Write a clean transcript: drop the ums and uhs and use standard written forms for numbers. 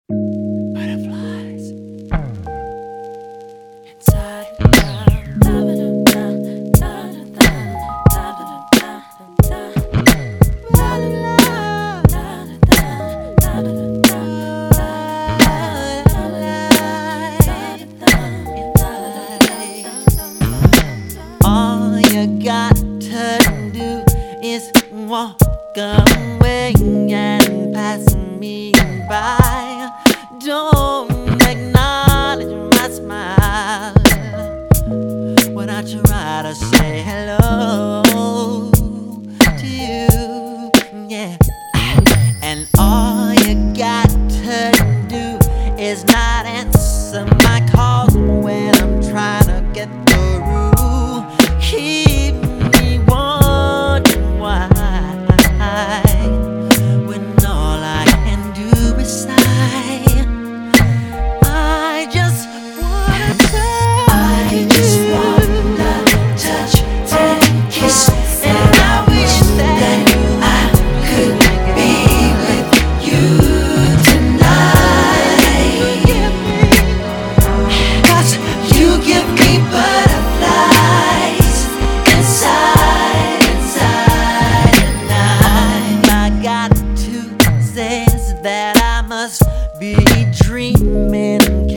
Butterflies inside and all you got to do is walk away and pass me by. Don't acknowledge my smile when I try to say hello to you, yeah. And all you got to do is not answer my calls when I'm trying to get through. Keep me wondering why, when all I can do is sigh. I just wanna touch and kiss, and I wish that I could be with you tonight. 'Cause you give me butterflies inside. And I got to say is that I must be dreaming.